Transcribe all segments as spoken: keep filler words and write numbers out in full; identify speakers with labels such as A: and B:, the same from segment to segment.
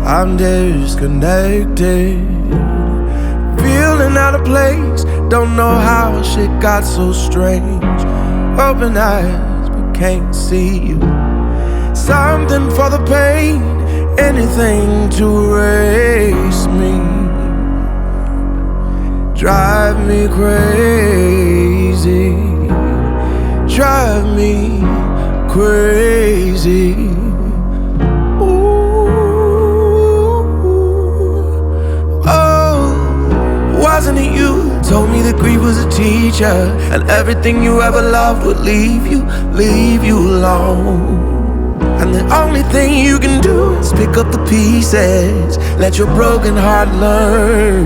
A: I'm disconnected, feeling out of place. Don't know how shit got so strange. Open eyes but can't see you. Something for the pain, anything to erase me. Drive me crazy, drive me crazy. Wasn't it you told me that grief was a teacher, and everything you ever loved would leave you, leave you alone? And the only thing you can do is pick up the pieces, let your broken heart learn,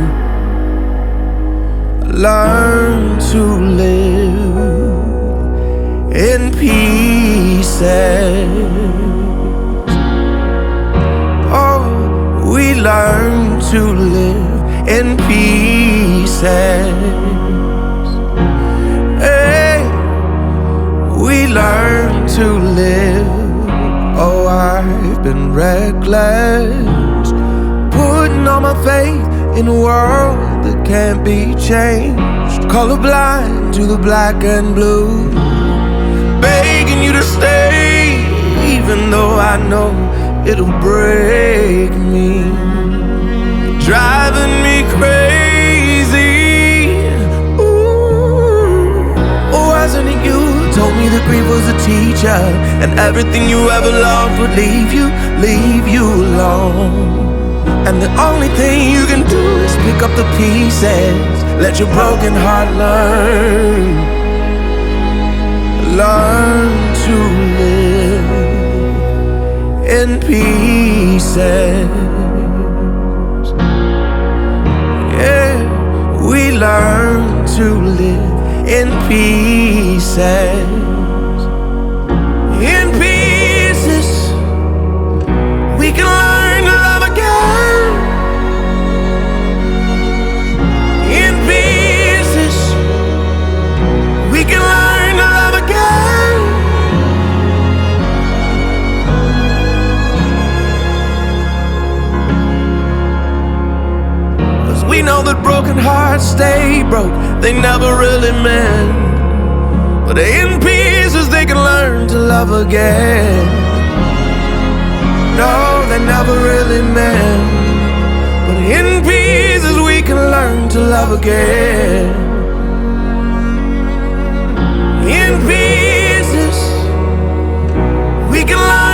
A: learn to live in pieces. Oh, we learn to live in pieces. Hey, we learn to live. Oh, I've been reckless, putting all my faith in a world that can't be changed. Colorblind to the black and blue, begging you to stay, even though I know it'll break me. Driving me crazy. Ooh, wasn't it you told me that grief was a teacher, and everything you ever loved would leave you, leave you alone? And the only thing you can do is pick up the pieces, let your broken heart learn, learn to live in pieces. We learn to live in pieces. In pieces, we can learn to love again. In pieces, we can learn to love again. We know that broken hearts stay broke, they never really mend. But in pieces they can learn to love again. No, they never really mend, but in pieces we can learn to love again. In pieces we can learn